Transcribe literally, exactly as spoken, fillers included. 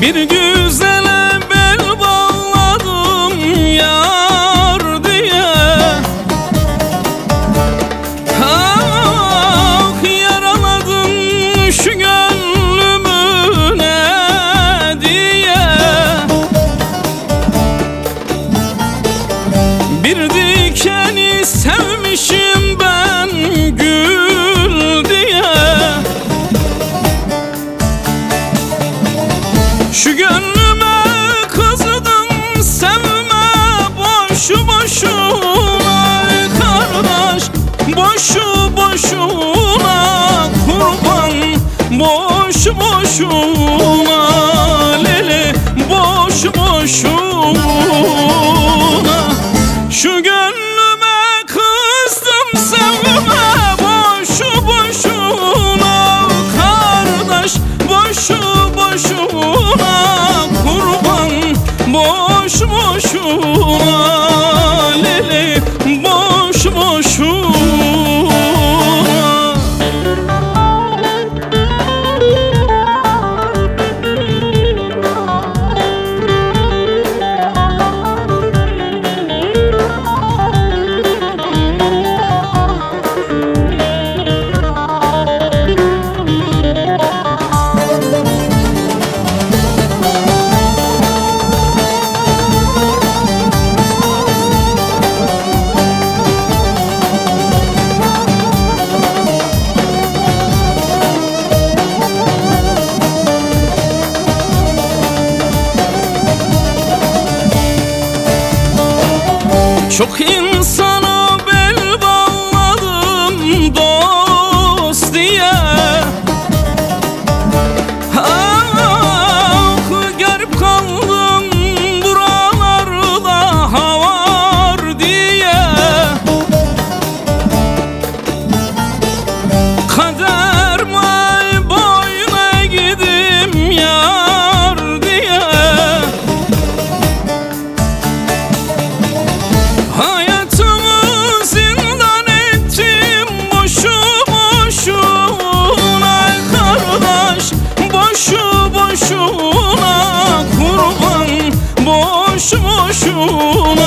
Bir güzele bel bağladım yar diye. Ah, yaraladım şu gönlümü ne diye. Bir dikeni sevmişim ben gül diye. Şu gönlüme kızdım sevme boşu boşuna kardeş, boşu boşuna kurban, boşu boşuna lele, boşu boşuna. Şu gönlüme kızdım sevme boşu boşuna kardeş, boşu boşuna kurban, boş boşuna lele, boş boşuna. Çok insana bel bağladım dost diye. Ah, garip kaldım buralarda havar diye. Kader may boyuna gidim yar diye. Hayatımı zindan ettim boşu boşuna kardeş, boşu boşuna kurban, boşu boşuna